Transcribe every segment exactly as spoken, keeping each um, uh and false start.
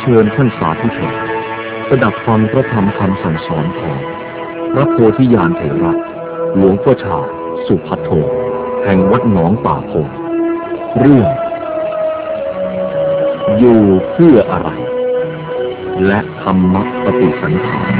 ชิญท่านสาธุชนสดับฟังพระธรรมคำสั่งสอนของพระโพธิญาณเถระหลวงพ่อชาสุภัทโทแห่งวัดหนองป่าพงเรื่องอยู่เพื่ออะไรและธรรมปฏิสันถาน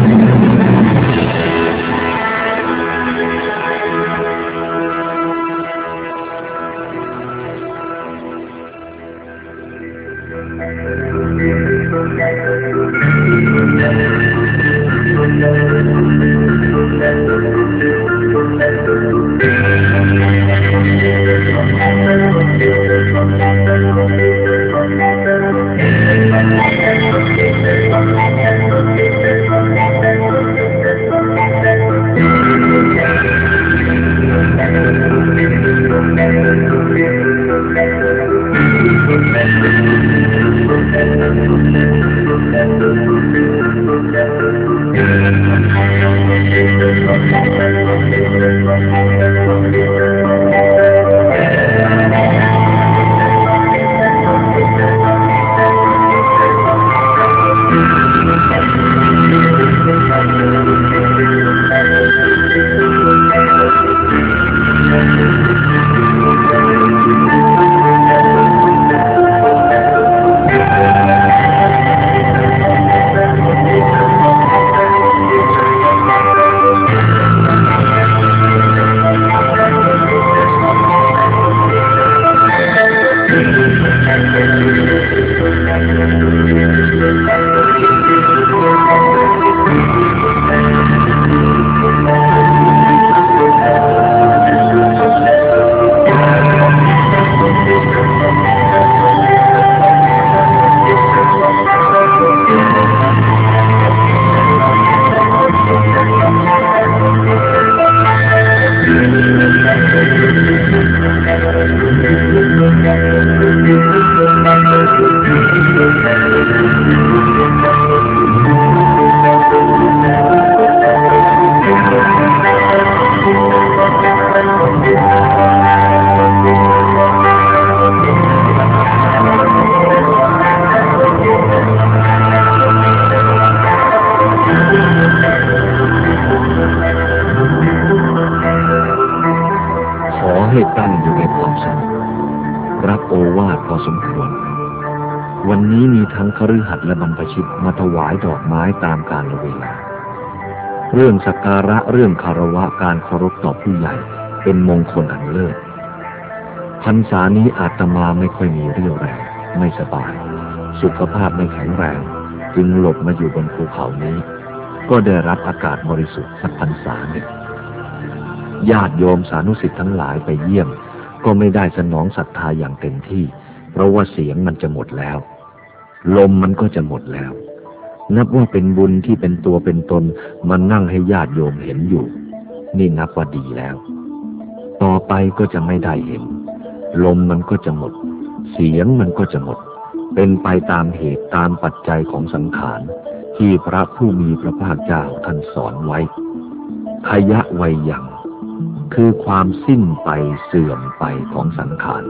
ทั้งคฤหัสถ์และบรรพชิตมาถวายดอกไม้ตามกาลเวลาเรื่องสักการะเรื่องคารวะการเคารพต่อผู้ใหญ่เป็นมงคลอันเลิศพรรษานี้อาตมาไม่ค่อยมีเรี่ยวแรงไม่สบายสุขภาพไม่แข็งแรงจึงหลบมาอยู่บนภูเขานี้ก็ได้รับอากาศบริสุทธิ์สักพรรษาหนึ่งญาติโยมสานุศิษย์ทั้งหลายไปเยี่ยมก็ไม่ได้สนองศรัทธาอย่างเต็มที่เพราะว่าเสียงมันจะหมดแล้วลมมันก็จะหมดแล้วนับว่าเป็นบุญที่เป็นตัวเป็นตนมานั่งให้ญาติโยมเห็นอยู่นี่นับว่าดีแล้วต่อไปก็จะไม่ได้เห็นลมมันก็จะหมดเสียงมันก็จะหมดเป็นไปตามเหตุตามปัจจัยของสังขารที่พระผู้มีพระภาคเจ้าท่านสอนไว้ขยะวัยยังคือความสิ้นไปเสื่อมไปของสังขาร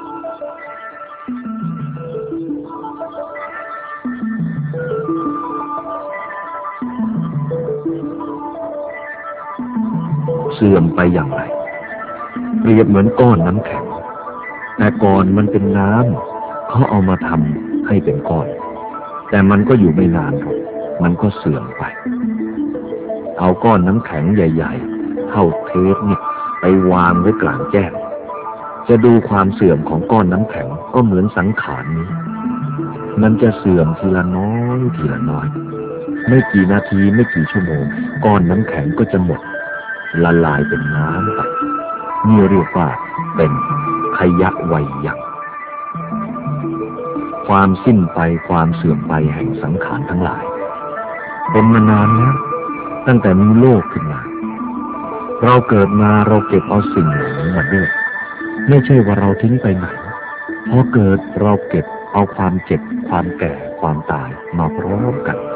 เสื่อมไปอย่างไรเปรียบเหมือนก้อนน้ำแข็งแต่ก่อนมันเป็นน้ำเขาเอามาทำให้เป็นก้อนแต่มันก็อยู่ไม่นานหรอกมันก็เสื่อมไปเอาก้อนน้ำแข็งใหญ่ๆเท่าเทปนี่ไปวางไว้กลางแจ้งจะดูความเสื่อมของก้อนน้ำแข็งก็เหมือนสังขารนี้มันจะเสื่อมทีละน้อยทีละน้อยไม่กี่นาทีไม่กี่ชั่วโมงก้อนน้ำแข็งก็จะหมดละลายเป็นน้ำไปนี่เรียกว่าเป็นขยะวัยยังความสิ้นไปความเสื่อมไปแห่งสังขารทั้งหลายเป็นมานานแล้วตั้งแต่มีโลกขึ้นมาเราเกิดมาเราเก็บเอาสิ่งเหล่านี้มาด้วยไม่ใช่ว่าเราทิ้งไปไหนพอเกิดเราเก็บเอาความเจ็บความแก่ความตายมาพร้อมกัน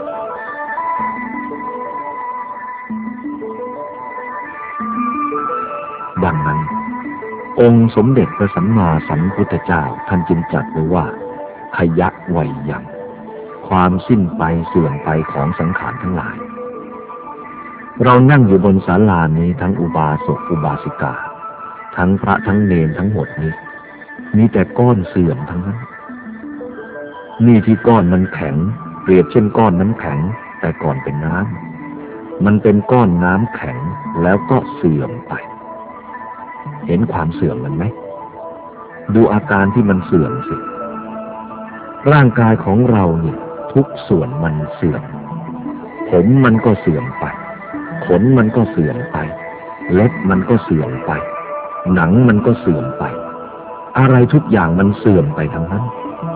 ดังนั้นองค์สมเด็จพระสัมมาสัมพุทธเจ้าท่านจึงจัดไว้ว่าขยะวัยยังคความสิ้นไปเสื่อมไปของสังขารทั้งหลายเรานั่งอยู่บนศาลานี้ทั้งอุบาสกอุบาสิกาทั้งพระทั้งเณรทั้งหมดนี้มีแต่ก้อนเสื่อมทั้งนั้นนี่ที่ก้อนมันแข็งเปรียบเช่นก้อนน้ำแข็งแต่ก่อนเป็นน้ำมันเป็นก้อนน้ำแข็งแล้วก็เสื่อมไปเห็นความเสื่อมมันไหมดูอาการที่มันเสื่อมสิร่างกายของเราเนี่ยทุกส่วนมันเสื่อมผมมันก็เสื่อมไปขนมันก็เสื่อมไปเล็บมันก็เสื่อมไปหนังมันก็เสื่อมไปอะไรทุกอย่างมันเสื่อมไปทั้งนั้น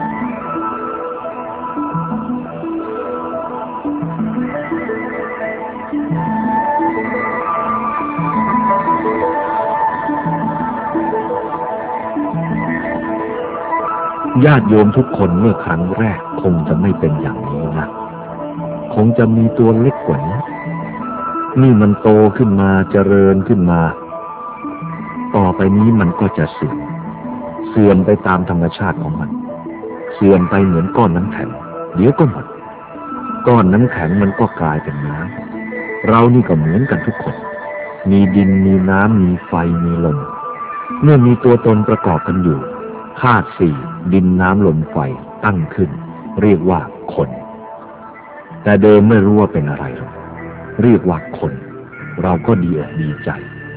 ญาติโยมทุกคนเมื่อครั้งแรกคงจะไม่เป็นอย่างนี้นะคงจะมีตัวเล็กกว่านี้นี่มันโตขึ้นมาเจริญขึ้นมาต่อไปนี้มันก็จะเสื่อมเสื่อมไปตามธรรมชาติของมันเสื่อมไปเหมือนก้อนน้ำแข็งเดี๋ยวก็หมดก้อนน้ำแข็งมันก็กลายเป็นน้ำเรานี่ก็เหมือนกันทุกคนมีดินมีน้ำมีไฟมีลมเมื่อมีตัวตนประกอบกันอยู่ธาตุสี่ดินน้ำลมไฟตั้งขึ้นเรียกว่าคนแต่เดิมไม่รู้ว่าเป็นอะไรหรอกเรียกว่าคนเราก็ดีอกดีใจ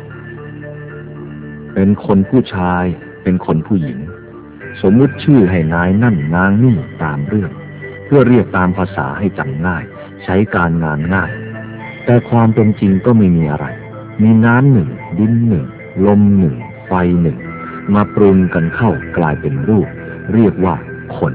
เป็นคนผู้ชายเป็นคนผู้หญิงสมมุติชื่อให้นายนั่นนางนี่ตามเรื่องเพื่อเรียกตามภาษาให้จำง่ายใช้การงานง่ายแต่ความเป็นจริงก็ไม่มีอะไรมีน้ำหนึ่งดินหนึ่งลมหนึ่งไฟหนึ่งมาปรุงกันเข้ากลายเป็นรูปเรียกว่าคน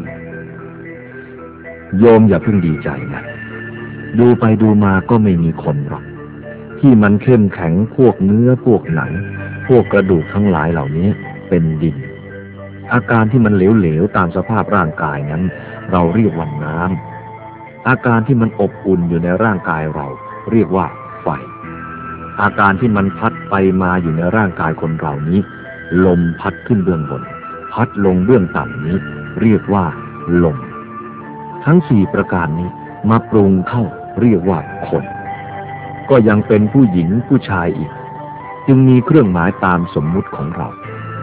โยมอย่าเพิ่งดีใจนะดูไปดูมาก็ไม่มีคนหรอกที่มันเข้มแข็งพวกเนื้อพวกหนังพวกกระดูกทั้งหลายเหล่านี้เป็นดินอาการที่มันเหลวๆตามสภาพร่างกายนั้นเราเรียกว่าน้ำอาการที่มันอบอุ่นอยู่ในร่างกายเราเรียกว่าไฟอาการที่มันพัดไปมาอยู่ในร่างกายคนเรานี้ลมพัดขึ้นเบื้องบนพัดลงเบื้องต่ำนี้เรียกว่าลมทั้งสี่ประการนี้มาปรุงเข้าเรียกว่าคนก็ยังเป็นผู้หญิงผู้ชายอีกจึงมีเครื่องหมายตามสมมุติของเรา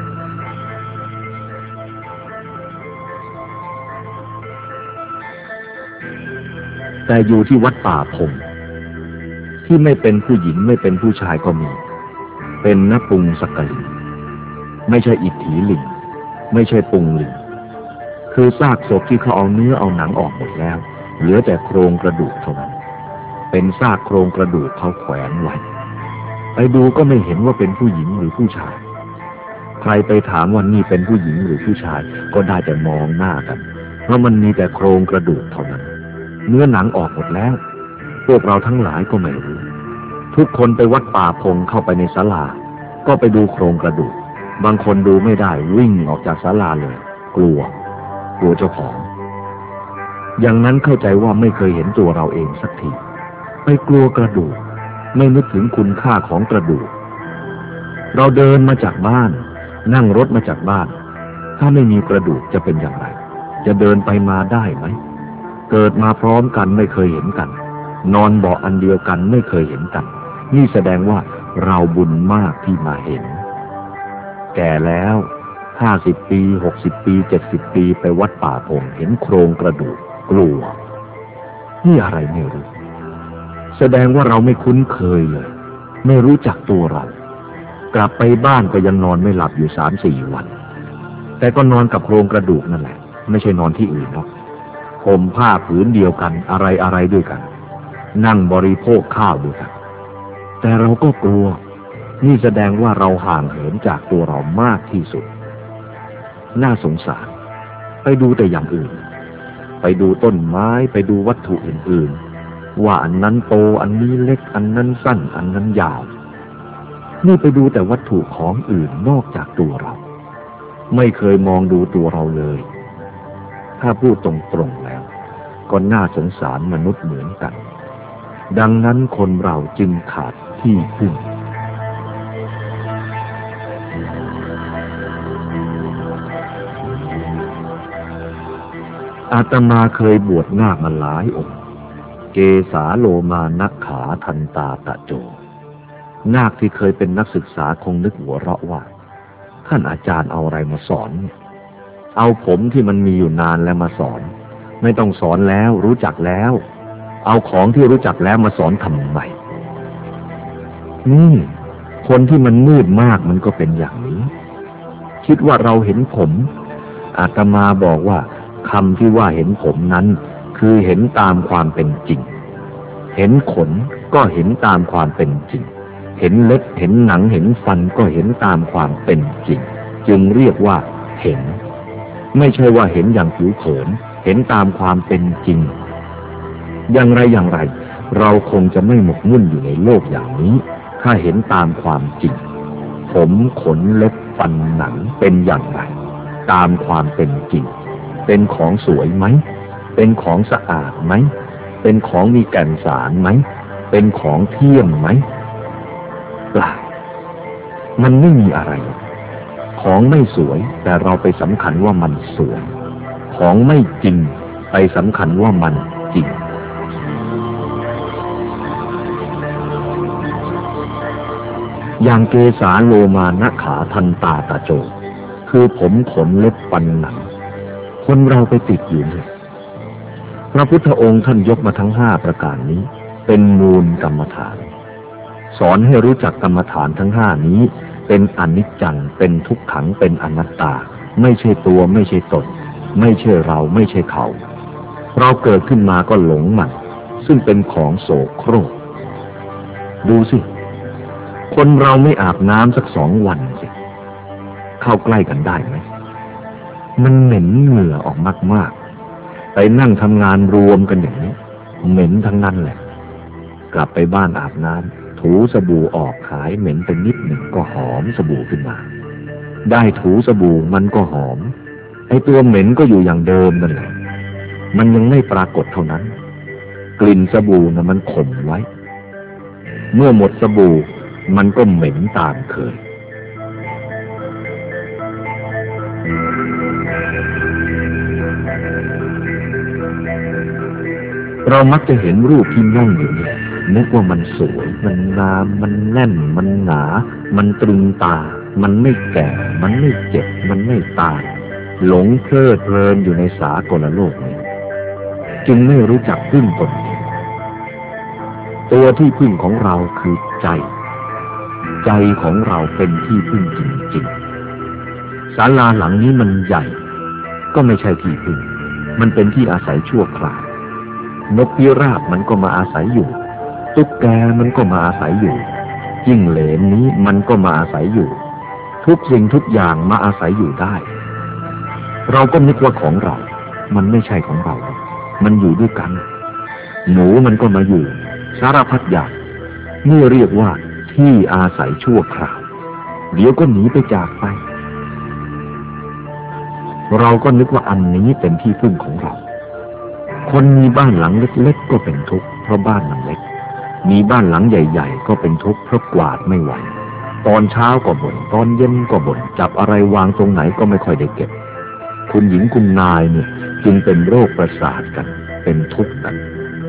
แต่อยู่ที่วัดป่าพงที่ไม่เป็นผู้หญิงไม่เป็นผู้ชายก็มีเป็นนปุงสักกลิงไม่ใช่อิทธิลิงไม่ใช่ปุงลิงคือซากศพที่เขาเอาเนื้อเอาหนังออกหมดแล้วเหลือแต่โครงกระดูกเท่านั้นเป็นซากโครงกระดูกเขาแขวนไว้ไปดูก็ไม่เห็นว่าเป็นผู้หญิงหรือผู้ชายใครไปถามว่านี่เป็นผู้หญิงหรือผู้ชายก็ได้แต่มองหน้ากันเพราะมันมีแต่โครงกระดูกเท่านั้นเนื้อหนังออกหมดแล้วพวกเราทั้งหลายก็ไม่รู้ทุกคนไปวัดป่าพงเข้าไปในศาลาก็ไปดูโครงกระดูกบางคนดูไม่ได้วิ่งออกจากศาลาเลยกลัวกลัวเจ้าของอย่างนั้นเข้าใจว่าไม่เคยเห็นตัวเราเองสักทีไปกลัวกระดูกไม่นึกถึงคุณค่าของกระดูกเราเดินมาจากบ้านนั่งรถมาจากบ้านถ้าไม่มีกระดูกจะเป็นอย่างไรจะเดินไปมาได้ไหมเกิดมาพร้อมกันไม่เคยเห็นกันนอนเบาะอันเดียวกันไม่เคยเห็นกันนี่แสดงว่าเราบุญมากที่มาเห็นแก่แล้วห้าสิบปีหกสิบปีเจ็ดสิบปีไปวัดป่าพงเห็นโครงกระดูกกลัวนี่อะไรไม่รู้แสดงว่าเราไม่คุ้นเคยเลยไม่รู้จักตัวเรากลับไปบ้านก็ยังนอนไม่หลับอยู่สามสี่วันแต่ก็นอนกับโครงกระดูกนั่นแหละไม่ใช่นอนที่อื่นหรอกห่มผ้าผืนเดียวกันอะไรอะไรด้วยกันนั่งบริโภคข้าวด้วยกันแต่เราก็กลัวนี่แสดงว่าเราห่างเหินจากตัวเรามากที่สุดน่าสงสารไปดูแต่อย่างอื่นไปดูต้นไม้ไปดูวัตถุอื่นๆว่าอันนั้นโตอันนี้เล็กอันนั้นสั้นอันนั้นยาวนี่ไปดูแต่วัตถุของอื่นนอกจากตัวเราไม่เคยมองดูตัวเราเลยถ้าพูดตรงๆแล้วก็น่าสงสารมนุษย์เหมือนกันดังนั้นคนเราจึงขาดที่พึ่งอาตมาเคยบวชนาคมาหลายองค์เกสาโลมานักขาทันตาตะโจนาคที่เคยเป็นนักศึกษาคงนึกหัวเราะว่าท่านอาจารย์เอาอะไรมาสอนเนี่ยเอาผมที่มันมีอยู่นานแล้วมาสอนไม่ต้องสอนแล้วรู้จักแล้วเอาของที่รู้จักแล้วมาสอนทำไมนี่คนที่มันมืดมากมันก็เป็นอย่างนี้คิดว่าเราเห็นผมอาตมาบอกว่าคำที่ว่าเห็นผมนั้นคือเห็นตามความเป็นจริงเห็นขนก็เห็นตามความเป็นจริงเห็นเล็บเห็นหนังเห็นฟันก็เห็นตามความเป็นจริงจึงเรียกว่าเห็นไม่ใช่ว่าเห็นอย่างผิวเผินเห็นตามความเป็นจริงอย่างไรอย่างไรเราคงจะไม่หมกมุ่นอยู่ในโลกอย่างนี้ถ้าเห็นตามความจริงผมขนเล็บฟันหนังเป็นอย่างไรตามความเป็นจริงเป็นของสวยไหมเป็นของสะอาดไหมเป็นของมีแก่นสารไหมเป็นของเที่ยงไหมเปล่ามันไม่มีอะไรของไม่สวยแต่เราไปสำคัญว่ามันสวยของไม่จริงไปสำคัญว่ามันจริงอย่างเกสาโลมานะขาทันตาตะโจคือผมขนเล็บฟันหนังคนเราไปติดอยู่เนี่ยพระพุทธองค์ท่านยกมาทั้งห้าประการนี้เป็นมูลกรรมฐานสอนให้รู้จักกรรมฐานทั้งห้านี้เป็นอนิจจังเป็นทุกขังเป็นอนัตตาไม่ใช่ตัวไม่ใช่ตนไม่ใช่เราไม่ใช่เขาเราเกิดขึ้นมาก็หลงมันซึ่งเป็นของโสโครกดูสิคนเราไม่อาบน้ำสักสองวันสิเข้าใกล้กันได้ไหมมันเหม็นเหงื่อออกมากๆไปนั่งทำงานรวมกันอย่างนี้เหม็นทั้งนั้นแหละกลับไปบ้านอาบน้ำถูสบู่ออกหายเหม็นเป็นนิดหนึ่งก็หอมสบู่ขึ้นมาได้ถูสบู่มันก็หอมไอ้ตัวเหม็นก็อยู่อย่างเดิมนั่นแหละมันยังไม่ปรากฏเท่านั้นกลิ่นสบู่น่ะมันข่มไว้เมื่อหมดสบู่มันก็เหม็นตามเคยเรามักจะเห็นรูปที่นั่งอยู่เนี่ยนึกว่ามันสวยมันงามมันแน่นมันหนามันตรึงตามันไม่แก่มันไม่เจ็บมันไม่ตายหลงเพลิดเพลินอยู่ในสากลโลกนี้จึงไม่รู้จักพึ่งตนเองตัวที่พึ่งของเราคือใจใจของเราเป็นที่พึ่งจริงๆศาลาหลังนี้มันใหญ่ก็ไม่ใช่ที่พึ่งมันเป็นที่อาศัยชั่วคราวนกพิราบมันก็มาอาศัยอยู่ตุ๊กแกมันก็มาอาศัยอยู่จิ้งเหลนนี้มันก็มาอาศัยอยู่ทุกสิ่งทุกอย่างมาอาศัยอยู่ได้เราก็นึกว่าของเรามันไม่ใช่ของเรามันอยู่ด้วยกันหนูมันก็มาอยู่สารพัดอย่างเมื่อเรียกว่าที่อาศัยชั่วคราวเดี๋ยวก็หนีไปจากไปเราก็นึกว่าอันนี้เป็นที่พึ่งของเราคนมีบ้านหลังเล็กๆก็เป็นทุกข์เพราะบ้านมันเล็กมีบ้านหลังใหญ่ๆก็เป็นทุกข์เพราะกวาดไม่ไหวตอนเช้าก็บ่นตอนเย็นก็บ่นจับอะไรวางตรงไหนก็ไม่ค่อยได้เก็บคุณหญิงคุณนายเนี่ยจึงเป็นโรคประสาทกันเป็นทุกข์กัน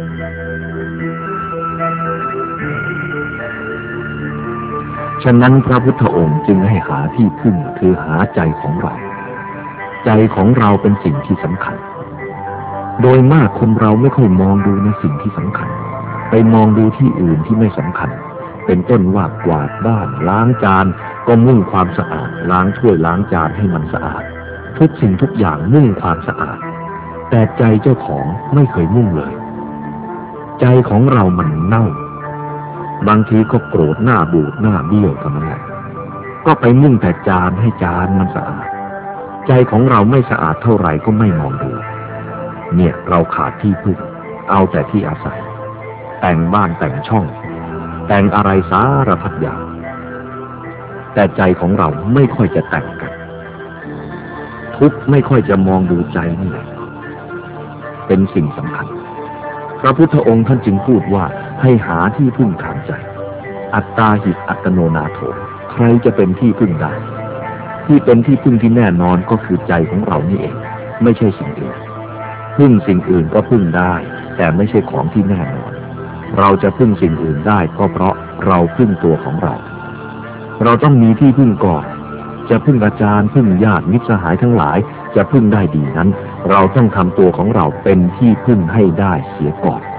ฉะนั้นพระพุทธองค์จึงให้หาที่พึ่งคือหาใจของเราใจของเราเป็นสิ่งที่สำคัญโดยมากคนเราไม่ค่อยมองดูในสิ่งที่สำคัญไปมองดูที่อื่นที่ไม่สำคัญเป็นต้นว่ากวาดบ้านล้างจานก็มุ่งความสะอาดล้างถ้วยล้างจานให้มันสะอาดทุกสิ่งทุกอย่างมุ่งความสะอาดแต่ใจเจ้าของไม่เคยมุ่งเลยใจของเรามันเน่าบางทีก็โกรธหน้าบูดหน้าเบี้ยวเท่านั้นแหละก็ไปมุ่งแต่จานให้จานมันสะอาดใจของเราไม่สะอาดเท่าไหร่ก็ไม่มองดูเนี่ยเราขาดที่พึ่งเอาแต่ที่อาศัยแต่งบ้านแต่งช่องแต่งอะไรสารพัดอย่างแต่ใจของเราไม่ค่อยจะแต่งกันทุกไม่ค่อยจะมองดูใจนี่แหละเป็นสิ่งสำคัญพระพุทธองค์ท่านจึงพูดว่าให้หาที่พึ่งทางใจอัตตาหิอัตโนนาโถใครจะเป็นที่พึ่งได้ที่เป็นที่พึ่งที่แน่นอนก็คือใจของเรานี่เองไม่ใช่สิ่งอื่นพึ่งสิ่งอื่นก็พึ่งได้แต่ไม่ใช่ของที่แน่นอนเราจะพึ่งสิ่งอื่นได้ก็เพราะเราพึ่งตัวของเราเราต้องมีที่พึ่งก่อนจะพึ่งอาจารย์พึ่งญาติมิตรสหายทั้งหลายจะพึ่งได้ดีนั้นเราต้องทำตัวของเราเป็นที่พึ่งให้ได้เสียก่อน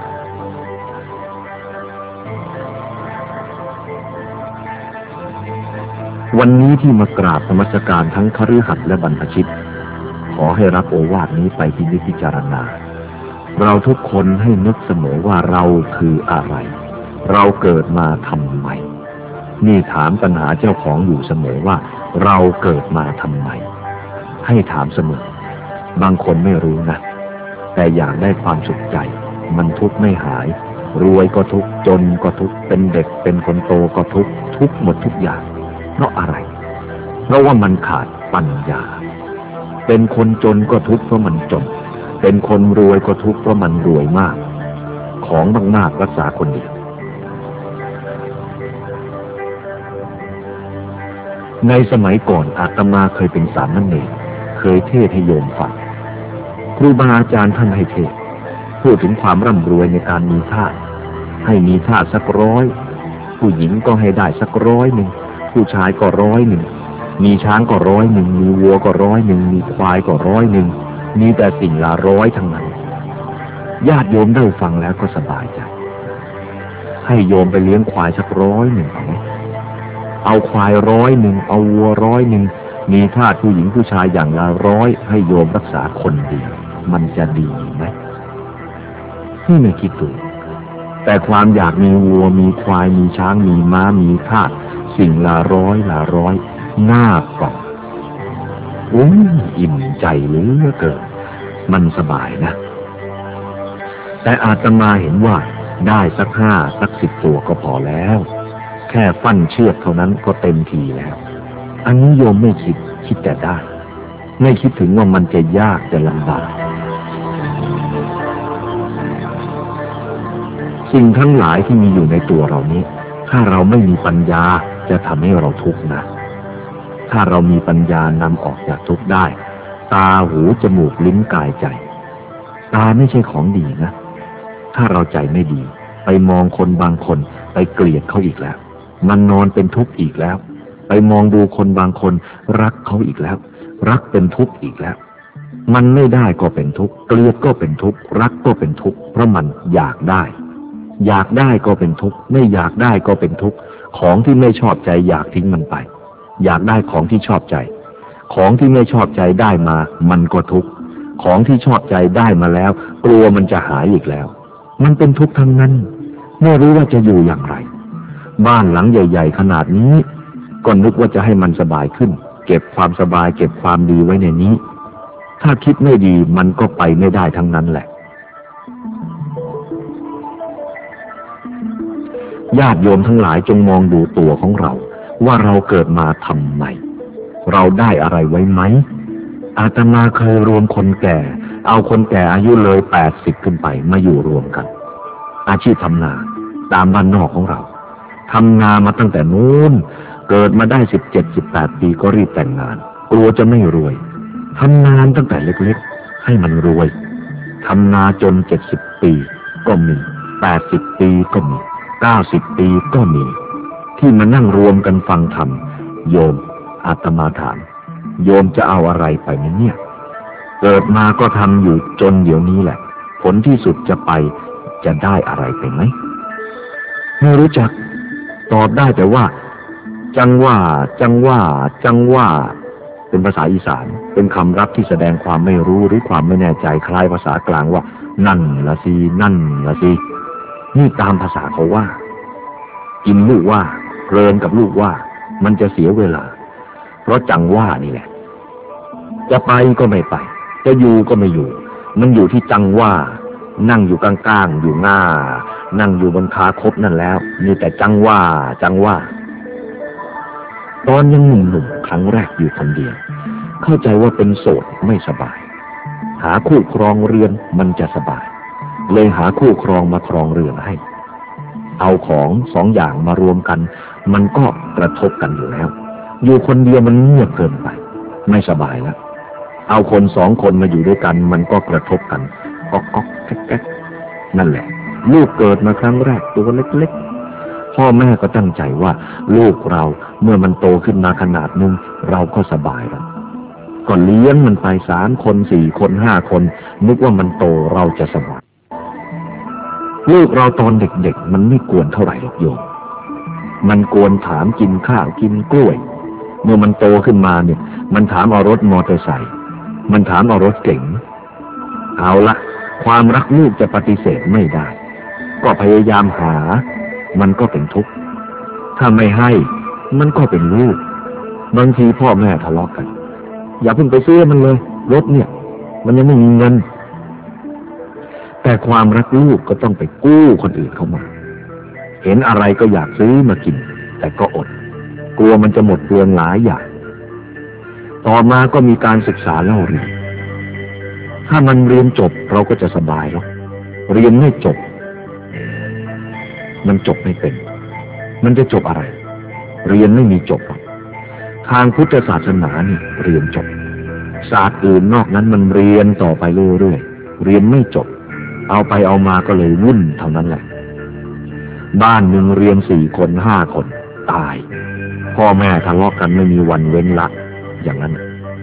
วันนี้ที่มากราบนมัสการทั้งคฤหัสถ์และบรรพชิตขอให้รับโอวาทนี้ไปพินิจพิจารณาเราทุกคนให้นึกเสมอว่าเราคืออะไรเราเกิดมาทำไมนี่ถามปัญหาเจ้าของอยู่เสมอว่าเราเกิดมาทำไมให้ถามเสมอบางคนไม่รู้นะแต่อยากได้ความสุขใจมันทุกข์ไม่หายรวยก็ทุกข์จนก็ทุกข์เป็นเด็กเป็นคนโตก็ทุกข์ทุกข์หมดทุกอย่างเพราะอะไรเพราะว่ามันขาดปัญญาเป็นคนจนก็ทุกข์เพราะมันจนเป็นคนรวยก็ทุกข์เพราะมันรวยมากของมากๆรักษาคนเดียวในสมัยก่อนอาตมาเคยเป็นสามเณรเคยเทศให้โยมฟังครูบาอาจารย์ท่านให้เทศพูดถึงความร่ำรวยในการมีทาสให้มีทาสสักร้อยผู้หญิงก็ให้ได้สักร้อยหนึ่งผู้ชายก็ร้อยหนึ่งมีช้างก็ร้อยหนึ่งมีวัวก็ร้อยหนึ่งมีควายก็ร้อยหนึ่งมีแต่สิ่งละร้อยทั้งนั้นญาติโยมได้ฟังแล้วก็สบายใจให้โยมไปเลี้ยงควายสักร้อยหนึ่งเอาไหมเอาควายร้อยหนึ่งเอาวัวร้อยหนึ่งมีทาสผู้หญิงผู้ชายอย่างละร้อยให้โยมรักษาคนเดียวมันจะดีไหมนี่ไม่คิดดูแต่ความอยากมีวัวมีควายมีช้างมีม้ามีทาสสิ่งละร้อยละร้อยน่ากล่อมอุ้ยอิ่มใจเหลือเกินมันสบายนะแต่อาตมาเห็นว่าได้สักห้าสักสิบตัวก็พอแล้วแค่ฟั่นเชือกเท่านั้นก็เต็มทีแล้วอันนี้โยมไม่คิดคิดแต่ได้ไม่คิดถึงว่ามันจะยากจะลำบากสิ่งทั้งหลายที่มีอยู่ในตัวเรานี้ถ้าเราไม่มีปัญญาจะทำให้เราทุกข์นะถ้าเรามีปัญญานำออกจากทุกข์ได้ตาหูจมูกลิ้นกายใจตาไม่ใช่ของดีนะถ้าเราใจไม่ดีไปมองคนบางคนไปเกลียดเขาอีกแล้วมันนอนเป็นทุกข์อีกแล้วไปมองดูคนบางคนรักเขาอีกแล้วรักเป็นทุกข์อีกแล้วมันไม่ได้ก็เป็นทุกข์เกลียดก็เป็นทุกข์รักก็เป็นทุกข์เพราะมันอยากได้อยากได้ก็เป็นทุกข์ไม่อยากได้ก็เป็นทุกข์ของที่ไม่ชอบใจอยากทิ้งมันไปอยากได้ของที่ชอบใจของที่ไม่ชอบใจได้มามันก็ทุกข์ของที่ชอบใจได้มาแล้วกลัวมันจะหายอีกแล้วมันเป็นทุกข์ทั้งนั้นไม่รู้ว่าจะอยู่อย่างไรบ้านหลังใหญ่ๆขนาดนี้ก็นึกว่าจะให้มันสบายขึ้นเก็บความสบายเก็บความดีไว้ในนี้ถ้าคิดไม่ดีมันก็ไปไม่ได้ทั้งนั้นแหละญาติโยมทั้งหลายจงมองดูตัวของเราว่าเราเกิดมาทำไมเราได้อะไรไว้ไหมอาตมาเคยรวมคนแก่เอาคนแก่อายุเลยแปดสิบขึ้นไปมาอยู่รวมกันอาชีพทำนาตามบ้านนอกของเราทำนามาตั้งแต่นู้นเกิดมาได้สิบเจ็ดสิบแปดปีก็รีบแต่งงานกลัวจะไม่รวยทำงานตั้งแต่เล็กๆให้มันรวยทำนาจนเจ็ดสิบปีก็มีแปดสิบปีก็มีเก้าสิบปีก็มีที่มานั่งรวมกันฟังธรรมโยมอาตมาถามโยมจะเอาอะไรไปไหมเนี่ยเกิดมาก็ทำอยู่จนเดี๋ยวนี้แหละผลที่สุดจะไปจะได้อะไรไปไหมไม่รู้จักตอบได้แต่ว่าจังว่าจังว่าจังว่าเป็นภาษาอีสานเป็นคำรับที่แสดงความไม่รู้หรือความไม่แน่ใจคล้ายภาษากลางว่านั่นละสินั่นละสินี่ตามภาษาเขาว่ากินลูกว่าเพลินกับลูกว่ามันจะเสียเวลาเพราะจังว่านี่แหละจะไปก็ไม่ไปจะอยู่ก็ไม่อยู่มันอยู่ที่จังว่านั่งอยู่กลางๆอยู่ง่านั่งอยู่บนคาคบนั่นแล้วมีแต่จังว่าจังว่าตอนยังหนุ่มๆครั้งแรกอยู่คนเดียวเข้าใจว่าเป็นโสดไม่สบายหาคู่ครองเรือนมันจะสบายเลยหาคู่ครองมาครองเรือนให้เอาของสองอย่างมารวมกันมันก็กระทบกันอยู่แล้วอยู่คนเดียวมันเงียบเกินไปไม่สบายแล้วเอาคนสองคนมาอยู่ด้วยกันมันก็กระทบกันก๊อกก๊อกแก๊กแก๊กนั่นแหละลูกเกิดมาครั้งแรกตัวเล็กๆพ่อแม่ก็ตั้งใจว่าลูกเราเมื่อมันโตขึ้นมาขนาดนึงเราก็สบายแล้วก็เลี้ยงมันไปสามคนสี่คนห้าคนนึกว่ามันโตเราจะสบายลูกเราตอนเด็กๆมันไม่กวนเท่าไหร่หรอกโยมมันกวนถามกินข้าวกินกล้วยเมื่อมันโตขึ้นมาเนี่ยมันถามเอารถมอเตอร์ไซค์มันถามเอารถเก๋งเอาละความรักลูกจะปฏิเสธไม่ได้ก็พยายามหามันก็เป็นทุกข์ถ้าไม่ให้มันก็เป็นลูกบางทีพ่อแม่ทะเลาะกันอย่าเพิ่งไปซื้อมันเลยรถเนี่ยมันยังไม่มีเงินแต่ความรักลูกก็ต้องไปกู้คนอื่นเข้ามาเห็นอะไรก็อยากซื้อมากินแต่ก็อดกลัวมันจะหมดเปลืองหลายอย่างต่อมาก็มีการศึกษาเล่าเรียนถ้ามันเรียนจบเราก็จะสบายหรอกเรียนไม่จบมันจบไม่เป็นมันจะจบอะไรเรียนไม่มีจบทางพุทธศาสนานี่เรียนจบศาสตร์อื่นนอกนั้นมันเรียนต่อไปเรื่อยๆเรียนไม่จบเอาไปเอามาก็เลยวุ่นเท่านั้นแหละบ้านหนึ่งเรียนสี่คนห้าคนตายพ่อแม่ทะเลาะกันไม่มีวันเว้นละอย่างนั้น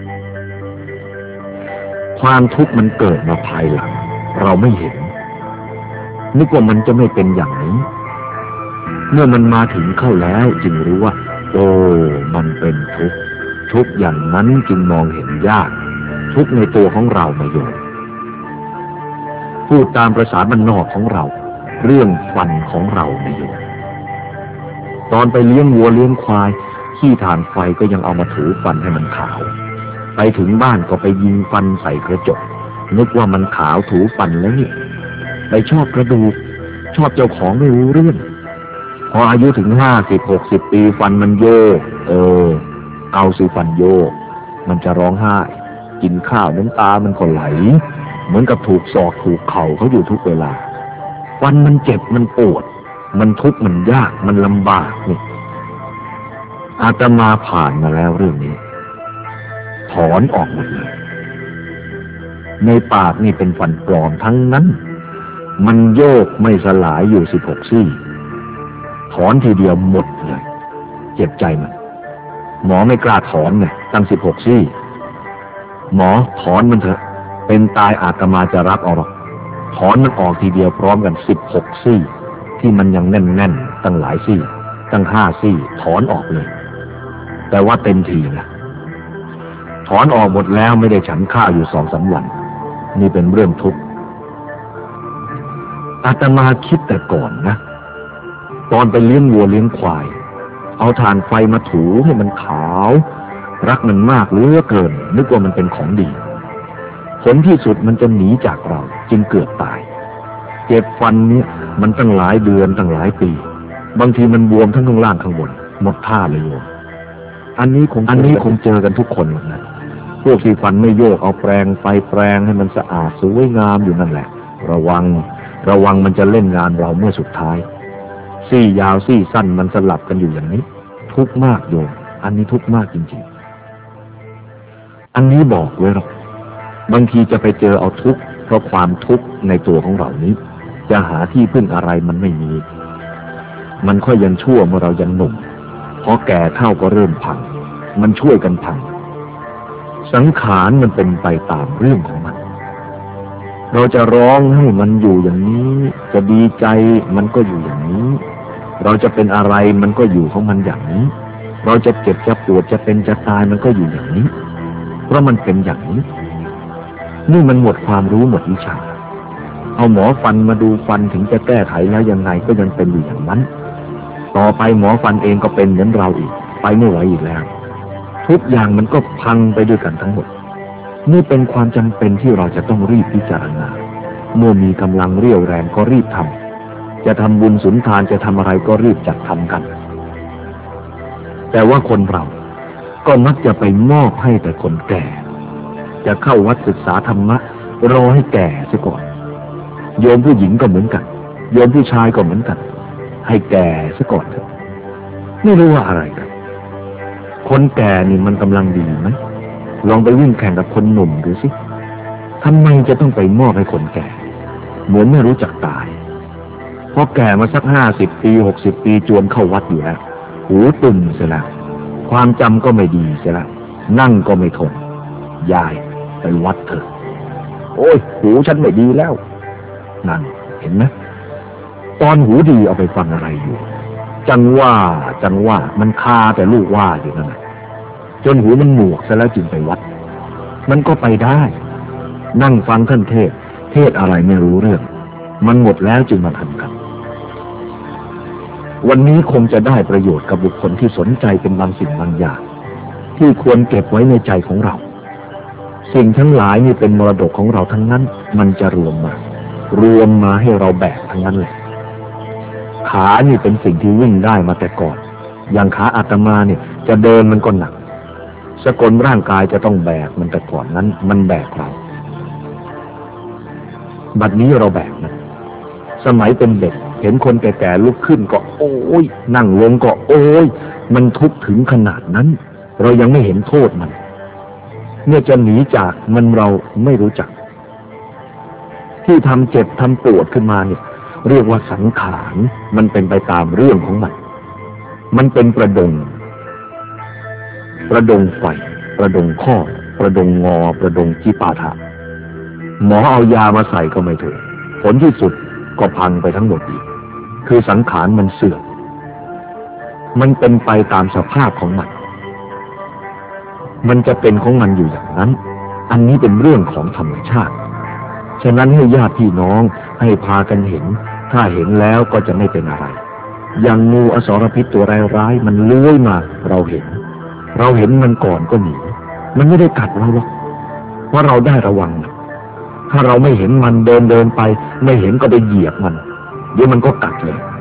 ความทุกข์มันเกิดมาภายหลังเราไม่เห็นนึกว่ามันจะไม่เป็นอย่างนี้เมื่อมันมาถึงเข้าแล้วจึงรู้ว่าโอ้มันเป็นทุกข์ทุกข์อย่างนั้นจึงมองเห็นยากทุกข์ในตัวของเราไม่โยมพูดตามประสาบ้านนอกของเราเรื่องฟันของเราไม่โยมตอนไปเลี้ยงวัวเลี้ยงควายขี้ถ่านไฟก็ยังเอามาถูฟันให้มันขาวไปถึงบ้านก็ไปยิงฟันใส่กระจกนึกว่ามันขาวถูฟันแล้วเนี่ยไปชอบกระดูกชอบเจ้าของไม่รู้เรื่องพออายุถึงห้าสิบหกสิบปีฟันมันโยกเออเอาสิฟันโยกมันจะร้องไห้กินข้าวน้ำตามันก็ไหลเหมือนกับถูกศอกถูกเข่าเขาอยู่ทุกเวลาฟันมันเจ็บมันปวดมันทุกข์มันยากมันลำบากนี่อาตมาผ่านมาแล้วเรื่องนี้ถอนออกหมดเลยในปากนี่เป็นฟันปลอมทั้งนั้นมันโยกไม่สลายอยู่สิบหกซี่ถอนทีเดียวหมดเลยเจ็บใจมันหมอไม่กล้าถอนเนี่ยตั้งสิบหกซี่หมอถอนมันเถอะเป็นตายอาตมาจะรับเอาหรอกถอนมันออกทีเดียวพร้อมกันสิบหกซี่ที่มันยังแน่นๆตั้งหลายซี่ตั้งห้าซี่ถอนออกเลยแต่ว่าเต็มทีนะถอนออกหมดแล้วไม่ได้ฉันข้าวอยู่สองสามวันนี่เป็นเรื่องทุกข์อาตมาคิดแต่ก่อนนะตอนไปเลี้ยงวัวเลี้ยงควายเอาถ่านไฟมาถูให้มันขาวรักมันมากเหลือเกินนึกว่ามันเป็นของดีผลที่สุดมันจะหนีจากเราจึงเกือบตายเจ็บฟันเนี่ยมันตั้งหลายเดือนตั้งหลายปีบางทีมันบวมทั้งข้างล่างข้างบนหมดท่าเลยโยมอันนี้คงอันนี้คงเจอกันทุกคนนะพวกที่ฟันไม่โยกเอาแปรงไฟแปรงให้มันสะอาดสวยงามอยู่นั่นแหละระวังระวังมันจะเล่นงานเราเมื่อสุดท้ายซี่ยาวซี่สั้นมันสลับกันอยู่อย่างนี้ทุกข์มากโยมอันนี้ทุกข์มากจริงๆอันนี้บอกไว้หรอกบางทีจะไปเจอเอาทุกข์เพราะความทุกข์ในตัวของเรานี้จะหาที่พึ่งอะไรมันไม่มีมันค่อยยังชั่วเมื่อเรายังหนุ่มพอแก่เท่าก็เริ่มพังมันช่วยกันพังสังขารมันเป็นไปตามเรื่องของมันเราจะร้องให้มันอยู่อย่างนี้จะดีใจมันก็อยู่อย่างนี้เราจะเป็นอะไรมันก็อยู่ของมันอย่างนี้เราจะเจ็บจะปวดจะเป็นจะตายมันก็อยู่อย่างนี้เพราะมันเป็นอย่างนี้นี่มันหมดความรู้หมดวิชาเอาหมอฟันมาดูฟันถึงจะแก้ไขแล้วยังไงก็ยังเป็นอยู่อย่างนั้นต่อไปหมอฟันเองก็เป็นเหมือนเราอีกไปไม่ไหวอีกแล้วทุกอย่างมันก็พังไปด้วยกันทั้งหมดนี่เป็นความจำเป็นที่เราจะต้องรีบพิจารณาเมื่อมีกำลังเรี่ยวแรงก็รีบทำจะทำบุญสุนทานจะทำอะไรก็รีบจัดทำกันแต่ว่าคนเราก็มักจะไปมอบให้แต่คนแก่จะเข้าวัดศึกษาธรรมะรอให้แก่ซะก่อนโยมผู้หญิงก็เหมือนกันโยมผู้ชายก็เหมือนกันให้แก่ซะก่อนเถอะไม่รู้ว่าอะไรกันคนแก่นี่มันกำลังดีไหมลองไปวิ่งแข่งกับคนหนุ่มดูสิถ้าทำไมจะต้องไปมอบให้คนแก่เหมือนไม่รู้จักตายพอแก่มาสักห้าสิบปีหกสิบปีจวนเข้าวัดอยู่แล้วหูตึงเสียแล้วความจำก็ไม่ดีเสียแล้วนั่งก็ไม่ทนยายไปวัดเถอะโอ้ยหูฉันไม่ดีแล้วนั่นเห็นไหมตอนหูดีเอาไปฟังอะไรอยู่จังว่าจังว่ามันคาแต่ลูกว่าอยู่นั่นแหละจนหูมันหนวกซะแล้วจึงไปวัดมันก็ไปได้นั่งฟังท่านเทศเทศอะไรไม่รู้เรื่องมันหมดแล้วจึงมาทำกันวันนี้คงจะได้ประโยชน์กับบุคคลที่สนใจเป็นบางสิ่งบางอย่างที่ควรเก็บไว้ในใจของเราสิ่งทั้งหลายนี่เป็นมรดกของเราทั้งนั้นมันจะรวมมารวมมาให้เราแบกทั้งนั้นเลยขานี่เป็นสิ่งที่วิ่งได้มาแต่ก่อนอย่างขาอาตมาเนี่ยจะเดินมันก็หนักสกลร่างกายจะต้องแบกมันแต่ก่อนนั้นมันแบกเราบัดนี้เราแบกมันสมัยเป็นเด็กเห็นคนแก่ๆลุกขึ้นก็โอ้ยนั่งลงก็โอ้ยมันทุกข์ถึงขนาดนั้นเรายังไม่เห็นโทษมันเมื่อจะหนีจากมันเราไม่รู้จักที่ทำเจ็บทำปวดขึ้นมาเนี่ยเรียกว่าสังขารมันเป็นไปตามเรื่องของมันมันเป็นประดงประดงไฟประดงข้อประดงงอประดงจิปาถะหมอเอายามาใส่ก็ไม่ถูกผลที่สุดก็พังไปทั้งหมดอีกคือสังขารมันเสื่อมมันเป็นไปตามสภาพของมันมันจะเป็นของมันอยู่อย่างนั้นอันนี้เป็นเรื่องของธรรมชาติฉะนั้นให้ญาติพี่น้องให้พากันเห็นถ้าเห็นแล้วก็จะไม่เป็นอะไรอย่างงูอสรพิษตัวร้ายๆมันเลื้อยมาเราเห็นเราเห็นมันก่อนก็หนีมันไม่ได้กัดเราหรอกเพราะเราได้ระวังถ้าเราไม่เห็นมันเดินเดินไปไม่เห็นก็ไปเหยียบมันเดี๋ยวมันก็กัดเลย